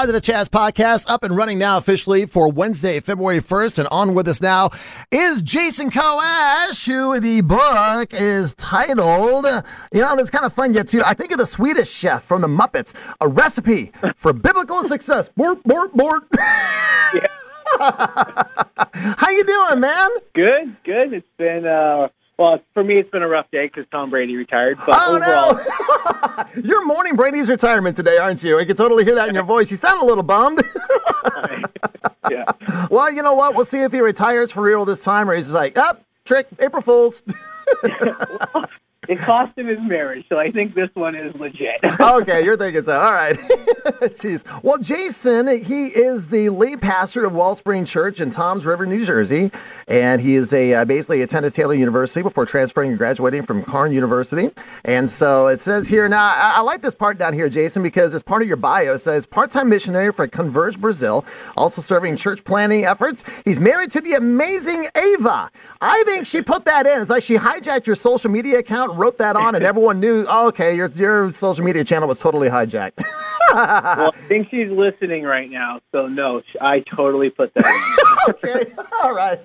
Positive Chaz podcast up and running now officially for Wednesday, February 1st. And on with us now is Jason Koash, who the book is titled, it's kind of fun yet too. I think of the Swedish chef from the Muppets, A Recipe for Biblical Success. Bork. Yeah. How you doing, man? Good. It's been, for me, it's been a rough day because Tom Brady retired. But overall, no. You're mourning Brady's retirement today, aren't you? I can totally hear that in your voice. You sound a little bummed. Yeah. Well, you know what? We'll see if he retires for real this time, or he's just like, trick, April Fools. Well, it cost him his marriage, so I think this one is legit. Okay, you're thinking so. All right. Jeez. Well, Jason, he is the lead pastor of Wellspring Church in Toms River, New Jersey, and he is basically attended Taylor University before transferring and graduating from Karn University. And so it says here, now, I like this part down here, Jason, because as part of your bio, it says part-time missionary for Converge Brazil, also serving church planning efforts. He's married to the amazing Ava. I think she put that in. It's like she hijacked your social media account, wrote that on, and everyone knew, your social media channel was totally hijacked. Well, I think she's listening right now, so no, I totally put that in. Okay, all right.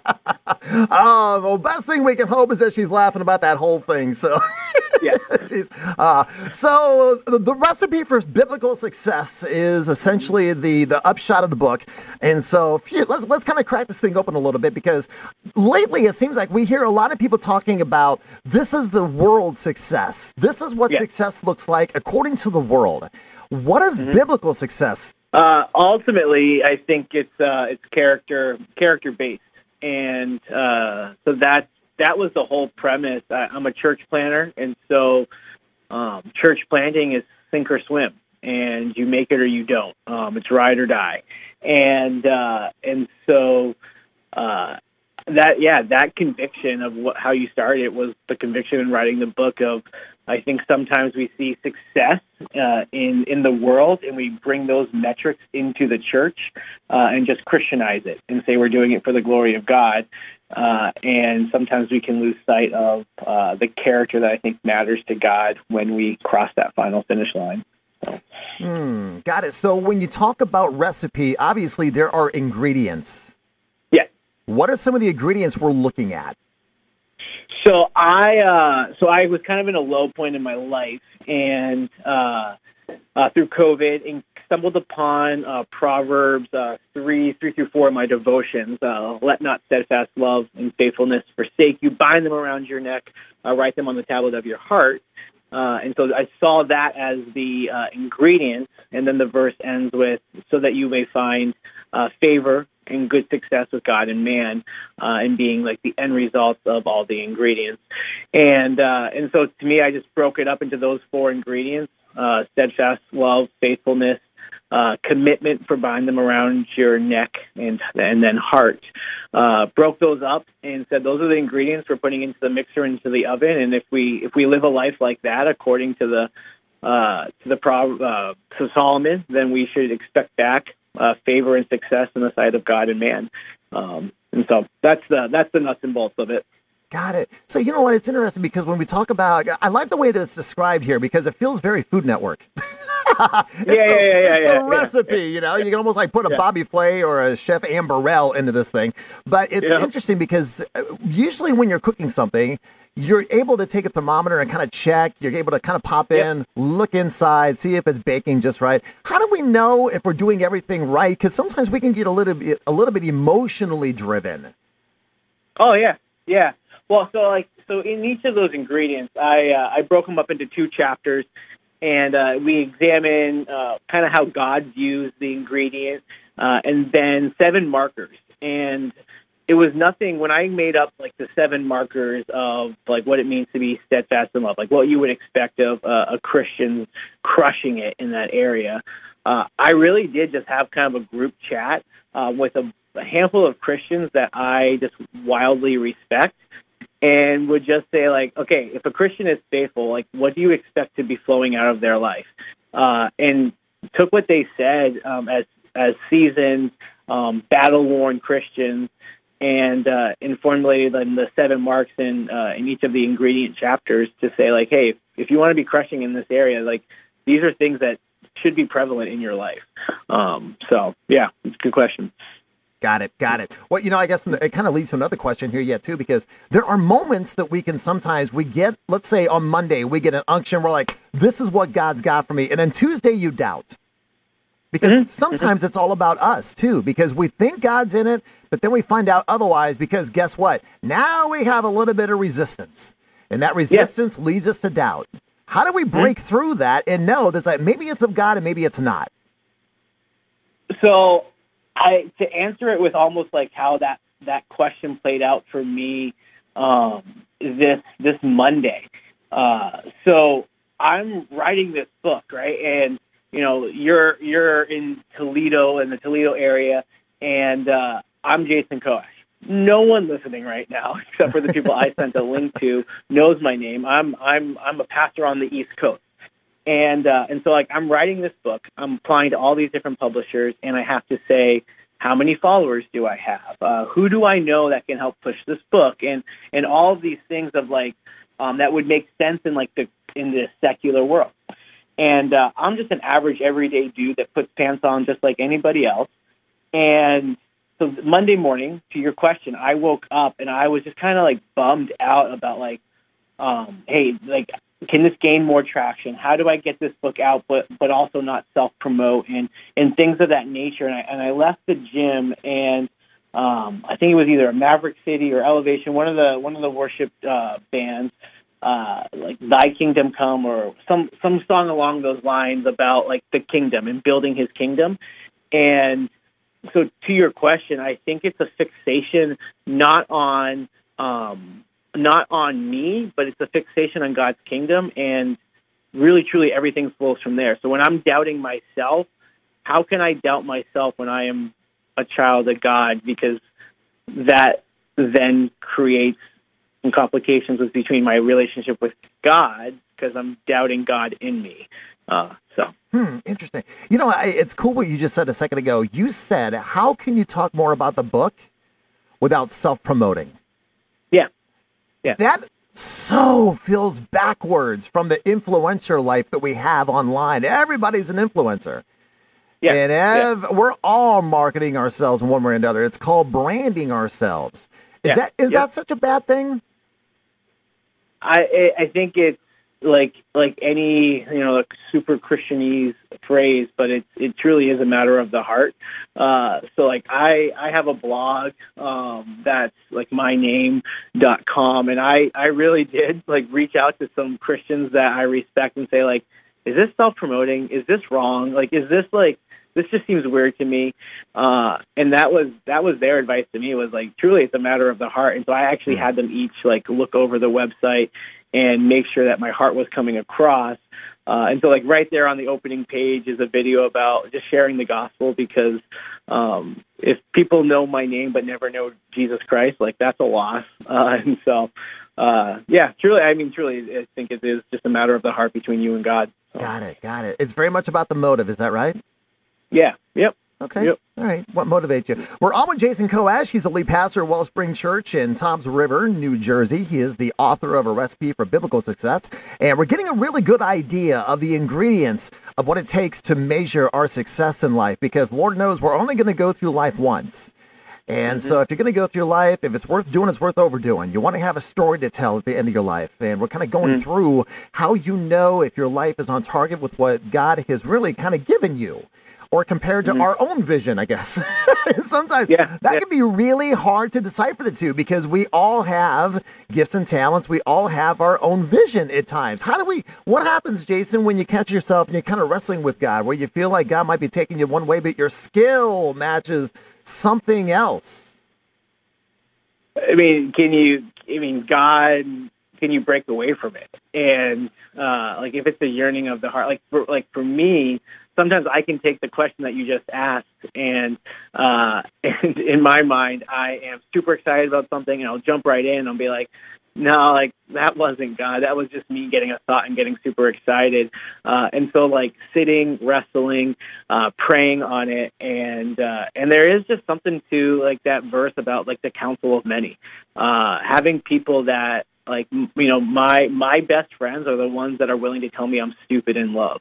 Best thing we can hope is that she's laughing about that whole thing, so... Yeah. So the recipe for biblical success is essentially the upshot of the book. And so let's kind of crack this thing open a little bit, because lately it seems like we hear a lot of people talking about this is the world's success. This is what success looks like according to the world. What is biblical success? Ultimately, I think it's character based, and so that was the whole premise. I'm a church planner, and so church planting is sink or swim, and you make it or you don't. It's ride or die, and so that conviction of how you started it was the conviction in writing the book of. I think sometimes we see success in the world, and we bring those metrics into the church and just Christianize it and say we're doing it for the glory of God. And sometimes we can lose sight of the character that I think matters to God when we cross that final finish line. So. Got it. So when you talk about recipe, obviously there are ingredients. Yeah. What are some of the ingredients we're looking at? So I was kind of in a low point in my life, and through COVID, and stumbled upon Proverbs 3:4 in my devotions. Let not steadfast love and faithfulness forsake you. Bind them around your neck. Write them on the tablet of your heart. And so I saw that as the ingredients, and then the verse ends with, so that you may find favor and good success with God and man, and being like the end results of all the ingredients. And so to me, I just broke it up into those four ingredients: steadfast love, faithfulness, commitment for bind them around your neck, and then heart. Broke those up and said those are the ingredients we're putting into the mixer, into the oven. And if we live a life like that, according to Solomon, then we should expect back favor and success in the sight of God and man. And so that's the nuts and bolts of it. Got it. So you know what? It's interesting because when we talk about, I like the way that it's described here because it feels very Food Network. It's the recipe, you know. You can almost like put a Bobby Flay or a Chef Amberell into this thing. But it's interesting because usually when you're cooking something, you're able to take a thermometer and kind of check. You're able to kind of pop in, look inside, see if it's baking just right. How do we know if we're doing everything right? Because sometimes we can get a little bit emotionally driven. Oh yeah. Well, so in each of those ingredients, I broke them up into 2 chapters, and we examine kind of how God views the ingredient, and then 7 markers. And it was nothing when I made up like the 7 markers of like what it means to be steadfast in love, like what you would expect of a Christian crushing it in that area. I really did just have kind of a group chat with a handful of Christians that I just wildly respect, and would just say like, okay, if a Christian is faithful, like what do you expect to be flowing out of their life? And took what they said as seasoned, battle-worn Christians, and formulated them the 7 marks in each of the ingredient chapters to say like, hey, if you want to be crushing in this area, like these are things that should be prevalent in your life. So yeah, it's a good question. Got it. Well, I guess it kind of leads to another question here yet, too, because there are moments that we get, let's say on Monday, we get an unction. We're like, this is what God's got for me. And then Tuesday you doubt. Because sometimes it's all about us, too, because we think God's in it, but then we find out otherwise because guess what? Now we have a little bit of resistance, and that resistance leads us to doubt. How do we break through that and know that maybe it's of God and maybe it's not? So to answer it with almost like how that question played out for me this Monday. So I'm writing this book, right? And you're in Toledo, in the Toledo area, and I'm Jason Koash. No one listening right now, except for the people I sent a link to, knows my name. I'm a pastor on the East Coast. And so like I'm writing this book, I'm applying to all these different publishers, and I have to say, how many followers do I have? Who do I know that can help push this book? And all of these things of like that would make sense in the secular world. And I'm just an average everyday dude that puts pants on just like anybody else. And so Monday morning, to your question, I woke up and I was just kind of like bummed out about like, hey, like, can this gain more traction? How do I get this book out, but also not self-promote and things of that nature? And I left the gym, and I think it was either a Maverick City or Elevation, one of the worship bands, like Thy Kingdom Come, or some song along those lines about like the kingdom and building His kingdom. And so, to your question, I think it's a fixation not on me, but it's a fixation on God's kingdom, and really, truly, everything flows from there. So when I'm doubting myself, how can I doubt myself when I am a child of God? Because that then creates some complications between my relationship with God, because I'm doubting God in me. Interesting. It's cool what you just said a second ago. You said, how can you talk more about the book without self-promoting? Yeah. That so feels backwards from the influencer life that we have online. Everybody's an influencer. Yeah. And we're all marketing ourselves in one way or another. It's called branding ourselves. Is that such a bad thing? I think it's like any like super Christianese phrase, but it truly is a matter of the heart. So like I have a blog that's like myname.com, and I really did like reach out to some Christians that I respect and say like, is this self-promoting? Is this wrong? Like, is this like, this just seems weird to me. And that was their advice to me, was like, truly it's a matter of the heart. And so I actually had them each like look over the website and make sure that my heart was coming across. And so like right there on the opening page is a video about just sharing the gospel, because if people know my name but never know Jesus Christ, like that's a loss. And so, truly, I think it is just a matter of the heart between you and God. So. Got it. It's very much about the motive. Is that right? Yeah. Yep. Okay. Yep. All right. What motivates you? We're on with Jason Koash. He's the lead pastor of Wellspring Church in Toms River, New Jersey. He is the author of A Recipe for Biblical Success. And we're getting a really good idea of the ingredients of what it takes to measure our success in life, because Lord knows we're only going to go through life once. And so if you're going to go through life, if it's worth doing, it's worth overdoing. You want to have a story to tell at the end of your life. And we're kind of going through how you know if your life is on target with what God has really kind of given you, or compared to our own vision, I guess. Sometimes that can be really hard to decipher the two, because we all have gifts and talents. We all have our own vision at times. What happens, Jason, when you catch yourself and you're kind of wrestling with God, where you feel like God might be taking you one way, but your skill matches something else? Can you break away from it? And like if it's a yearning of the heart, like for me, sometimes I can take the question that you just asked, and in my mind, I am super excited about something, and I'll jump right in. I'll be like, no, like that wasn't God. That was just me getting a thought and getting super excited. And so like sitting, wrestling, praying on it. And there is just something to like that verse about like the counsel of many, having people that Like, my best friends are the ones that are willing to tell me I'm stupid in love.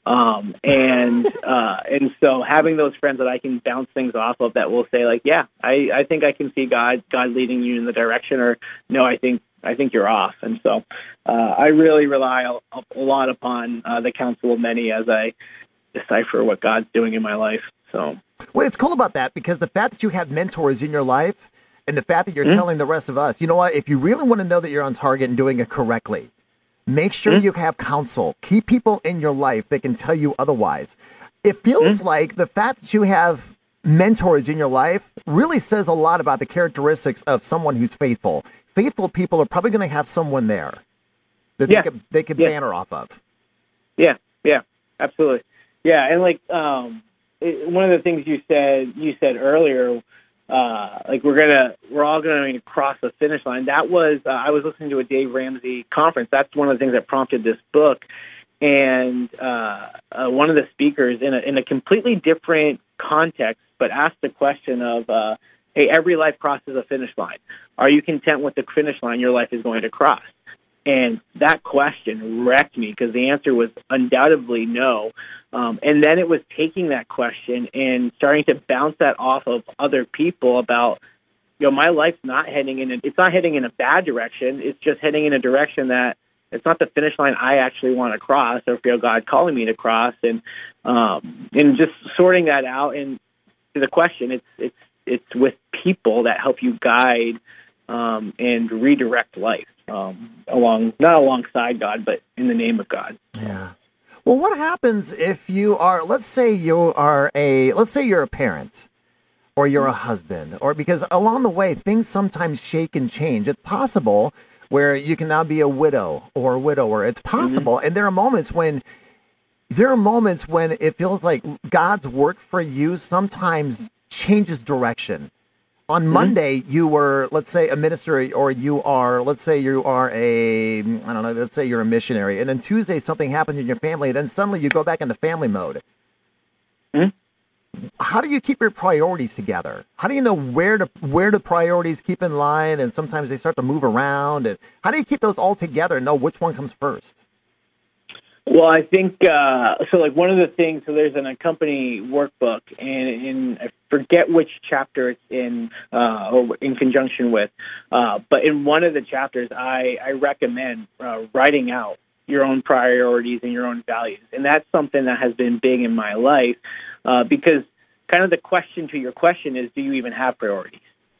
And so having those friends that I can bounce things off of that will say like, yeah, I think I can see God leading you in the direction, or no, I think you're off. And so I really rely a lot upon the counsel of many as I decipher what God's doing in my life. So, well, it's cool about that because the fact that you have mentors in your life and the fact that you're telling the rest of us, you know what, if you really want to know that you're on target and doing it correctly, make sure you have counsel. Keep people in your life that can tell you otherwise. It feels like the fact that you have mentors in your life really says a lot about the characteristics of someone who's faithful. Faithful people are probably going to have someone there that they could banner off of. Yeah, absolutely. Yeah, and like one of the things you said earlier, like we're all going to cross the finish line. That was I was listening to a Dave Ramsey conference. That's one of the things that prompted this book. And one of the speakers in a completely different context, but asked the question of, hey, every life crosses a finish line. Are you content with the finish line your life is going to cross? And that question wrecked me because the answer was undoubtedly no. And then it was taking that question and starting to bounce that off of other people about, my life's not heading in a bad direction. It's just heading in a direction that it's not the finish line I actually want to cross or feel God calling me to cross. And just sorting that out. And to the question, it's with people that help you guide and redirect life not alongside God, but in the name of God. Yeah. Well, what happens if you are, let's say you're a parent or you're a husband, or because along the way, things sometimes shake and change. It's possible where you can now be a widow or a widower. It's possible. And there are moments when it feels like God's work for you sometimes changes direction. On Monday, you were, let's say, a minister, or let's say you're a missionary. And then Tuesday, something happened in your family. And then suddenly you go back into family mode. How do you keep your priorities together? How do you know where the priorities keep in line? And sometimes they start to move around. And how do you keep those all together and know which one comes first? Well, I think, so like one of the things, so there's an Accompany workbook, and I forget which chapter it's in, or in conjunction with, but in one of the chapters, I recommend writing out your own priorities and your own values. And that's something that has been big in my life, because kind of the question to your question is, do you even have priorities?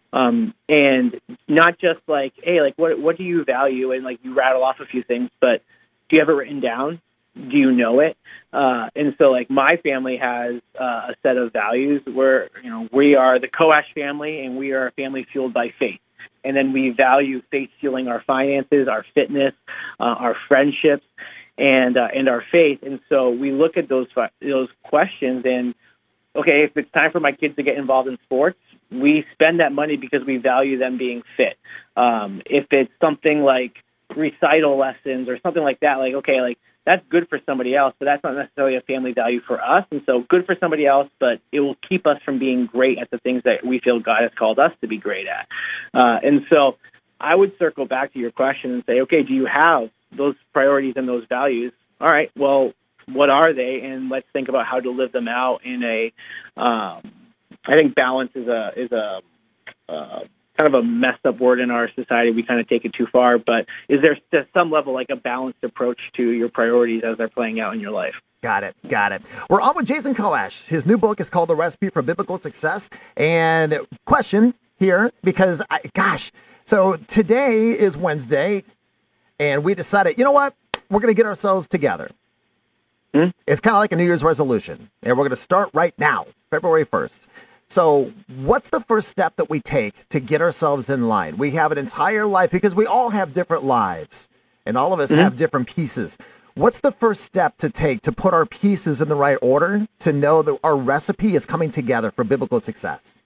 And not just like, hey, like what do you value? And like you rattle off a few things, but do you have it written down? Do you know it? And so like my family has a set of values where, we are the Koash family, and we are a family fueled by faith. And then we value faith fueling our finances, our fitness, our friendships, and our faith. And so we look at those questions and, okay, if it's time for my kids to get involved in sports, we spend that money because we value them being fit. If it's something like recital lessons or something like that, like, okay, like that's good for somebody else, but that's not necessarily a family value for us. And so good for somebody else, but it will keep us from being great at the things that we feel God has called us to be great at. And so I would circle back to your question and say, okay, do you have those priorities and those values? All right, well, what are they? And let's think about how to live them out in I think balance is a kind of a messed up word in our society. We kind of take it too far, but is there to some level like a balanced approach to your priorities as they're playing out in your life? Got it. We're on with Jason Koash. His new book is called The Recipe for Biblical Success. And question here, because so today is Wednesday, and we decided, you know what? We're going to get ourselves together. It's kind of like a New Year's resolution, and we're going to start right now, February 1st. So what's the first step that we take to get ourselves in line? We have an entire life because we all have different lives, and all of us have different pieces. What's the first step to take to put our pieces in the right order to know that our recipe is coming together for biblical success?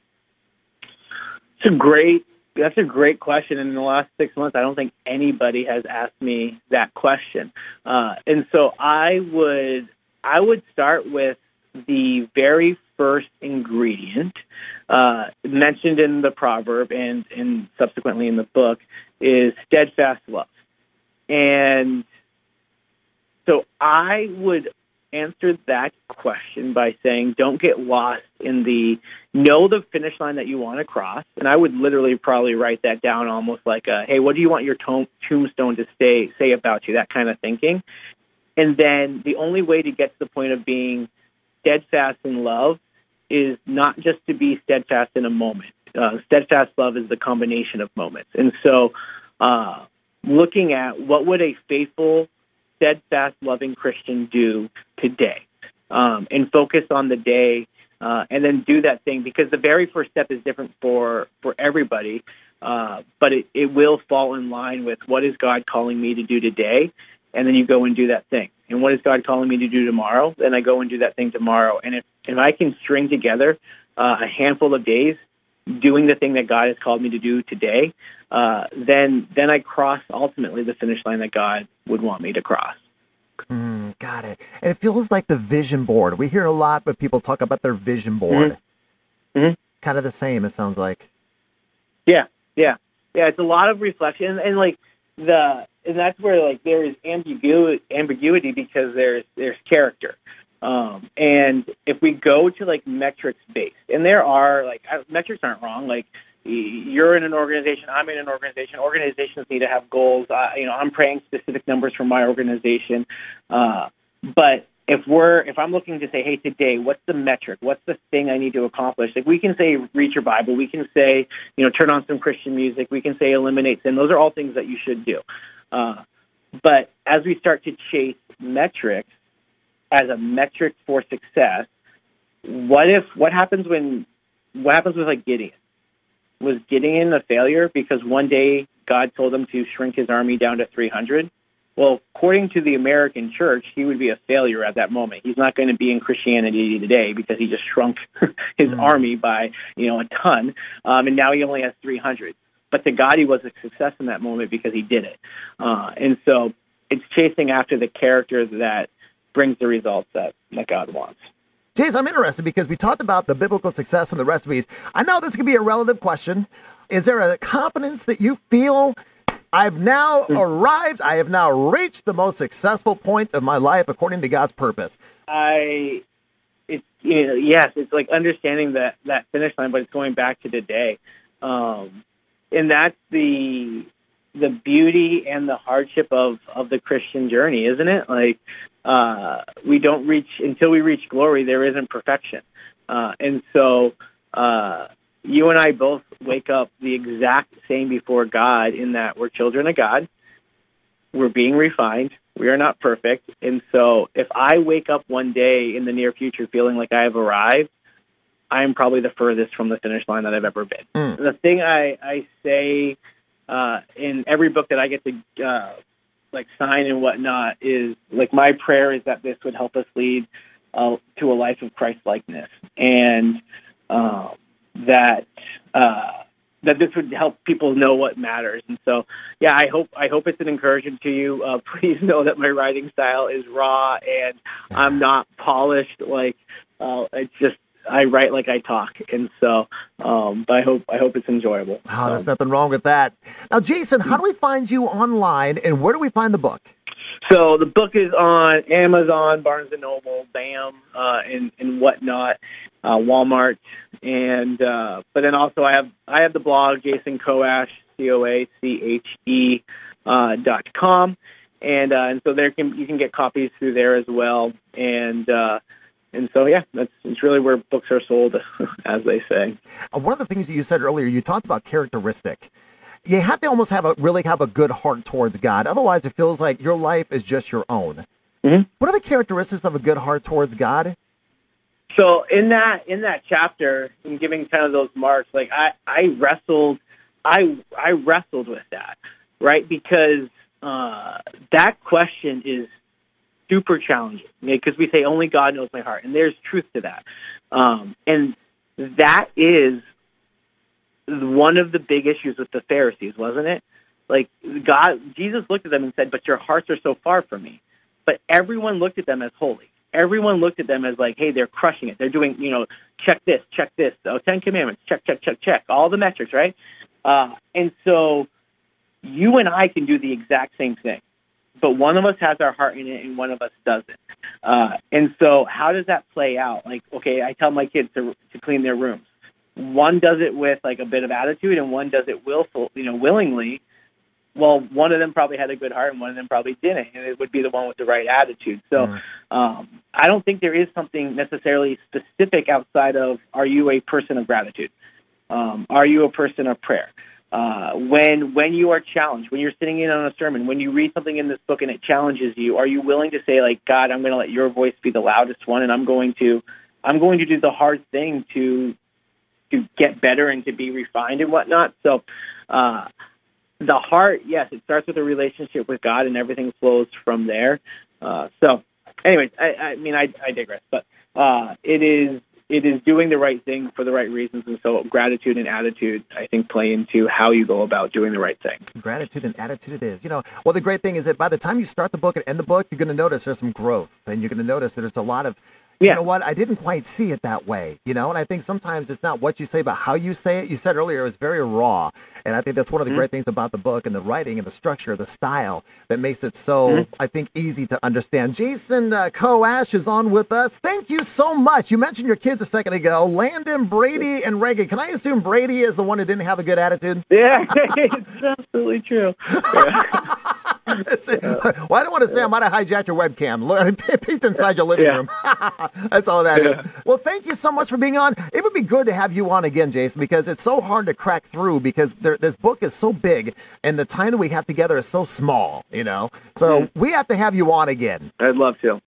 That's a great question. And in the last 6 months, I don't think anybody has asked me that question. And so I would start with the very first ingredient, mentioned in the proverb and subsequently in the book, is steadfast love. And so I would answer that question by saying, don't get lost in know the finish line that you want to cross. And I would literally probably write that down almost like hey, what do you want your tombstone to say about you? That kind of thinking. And then the only way to get to the point of being steadfast in love is not just to be steadfast in a moment. Steadfast love is the combination of moments. And so looking at what would a faithful, steadfast, loving Christian do today, and focus on the day, and then do that thing, because the very first step is different for everybody, but it will fall in line with what is God calling me to do today, and then you go and do that thing. And what is God calling me to do tomorrow? Then I go and do that thing tomorrow. And if I can string together a handful of days doing the thing that God has called me to do today, then I cross ultimately the finish line that God would want me to cross. Got it. And it feels like the vision board. We hear a lot, but people talk about their vision board. Mm-hmm. Kind of the same, it sounds like. Yeah. It's a lot of reflection, and that's where there is ambiguity because there's character. And if we go to metrics based, and there are metrics aren't wrong. You're in an organization, I'm in an organization. Organizations need to have goals. I'm praying specific numbers for my organization. But if I'm looking to say, hey, today, what's the metric? What's the thing I need to accomplish? We can say read your Bible. We can say, turn on some Christian music. We can say eliminate sin. Those are all things that you should do. But as we start to chase metrics as a metric for success, what happens with Gideon? Was Gideon a failure because one day God told him to shrink his army down to 300? Well, according to the American church, he would be a failure at that moment. He's not going to be in Christianity today because he just shrunk his army by, a ton, and now he only has 300. But to God, he was a success in that moment because he did it. And so it's chasing after the character that brings the results that God wants. Jason, I'm interested because we talked about the biblical success and the recipes. I know this could be a relative question. Is there a confidence that you feel I've now arrived, I have now reached the most successful point of my life according to God's purpose? Yes, it's like understanding that finish line, but it's going back to today. And that's the beauty and the hardship of the Christian journey, isn't it? We don't reach, until we reach glory, there isn't perfection. And so you and I both wake up the exact same before God in that we're children of God. We're being refined. We are not perfect. And so if I wake up one day in the near future feeling like I have arrived, I am probably the furthest from the finish line that I've ever been. The thing I say in every book that I get to sign and whatnot is my prayer is that this would help us lead to a life of Christ-likeness, and that this would help people know what matters. And so, yeah, I hope it's an encouragement to you. Please know that my writing style is raw and I'm not polished. It's just I write like I talk, and so but I hope it's enjoyable. Oh, there's nothing wrong with that. Now, Jason, how do we find you online, and where do we find the book? So the book is on Amazon, Barnes & Noble, BAM, and whatnot, Walmart, and but then also I have the blog, Jason Coache, COACHE.com, and so you can get copies through there as well, and so, yeah, it's really where books are sold, as they say. One of the things that you said earlier, you talked about characteristic. You have to almost really have a good heart towards God. Otherwise, it feels like your life is just your own. Mm-hmm. What are the characteristics of a good heart towards God? So in that chapter, in giving kind of those marks, I wrestled with that, right? Because that question is super challenging, because we say only God knows my heart, and there's truth to that. And that is one of the big issues with the Pharisees, wasn't it? Jesus looked at them and said, "But your hearts are so far from me." But everyone looked at them as holy. everyone looked at them as like, hey, they're crushing it. They're doing, check this. Oh, 10 Commandments, check. All the metrics, right? And so you and I can do the exact same thing, but one of us has our heart in it and one of us doesn't. And so how does that play out? Like, okay, I tell my kids to clean their rooms. One does it with like a bit of attitude and one does it willingly. Well, one of them probably had a good heart and one of them probably didn't, and it would be the one with the right attitude. So I don't think there is something necessarily specific outside of, are you a person of gratitude? Are you a person of prayer? When you are challenged, when you're sitting in on a sermon, when you read something in this book and it challenges you, are you willing to say, like, God, I'm going to let your voice be the loudest one, and I'm going to do the hard thing to get better and to be refined and whatnot? So the heart, yes, it starts with a relationship with God, and everything flows from there. So anyways, I digress, but it is doing the right thing for the right reasons, and so gratitude and attitude, I think, play into how you go about doing the right thing. Gratitude and attitude it is. Well, the great thing is that by the time you start the book and end the book, you're going to notice there's some growth, and you're going to notice that there's a lot of, you know what, I didn't quite see it that way, and I think sometimes it's not what you say, but how you say it. You said earlier it was very raw, and I think that's one of the great things about the book and the writing and the structure, the style that makes it so, I think, easy to understand. Jason Coash is on with us. Thank you so much. You mentioned your kids a second ago, Landon, Brady, and Reagan. Can I assume Brady is the one who didn't have a good attitude? Yeah, it's absolutely true. Well, I don't want to say I might have hijacked your webcam. Peeked inside your living room. That's all that is. Well, thank you so much for being on. It would be good to have you on again, Jason, because it's so hard to crack through because this book is so big and the time that we have together is so small, So we have to have you on again. I'd love to.